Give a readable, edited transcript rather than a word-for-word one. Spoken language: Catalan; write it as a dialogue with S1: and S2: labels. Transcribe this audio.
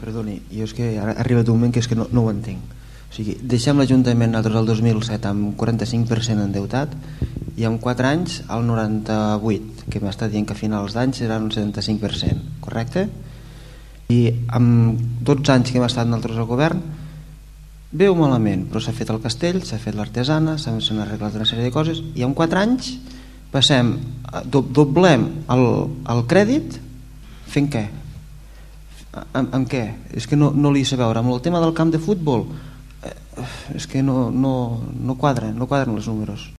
S1: Perdoni, jo és que ara ha arribat un moment que és que no ho entenc. O sigui, deixem l'Ajuntament nosaltres el 2007 amb 45% endeutat i en 4 anys el 98%, que m'està dient que a finals d'any serà un 75%, correcte? I amb 12 anys que hem estat nosaltres al govern, bé o malament, però s'ha fet el castell, s'ha fet l'artesana, s'han arreglat una sèrie de coses, i en 4 anys passem, doblem el crèdit fent què? Amb què? És que no li sé veure. Amb el tema del camp de futbol és que no quadren els números.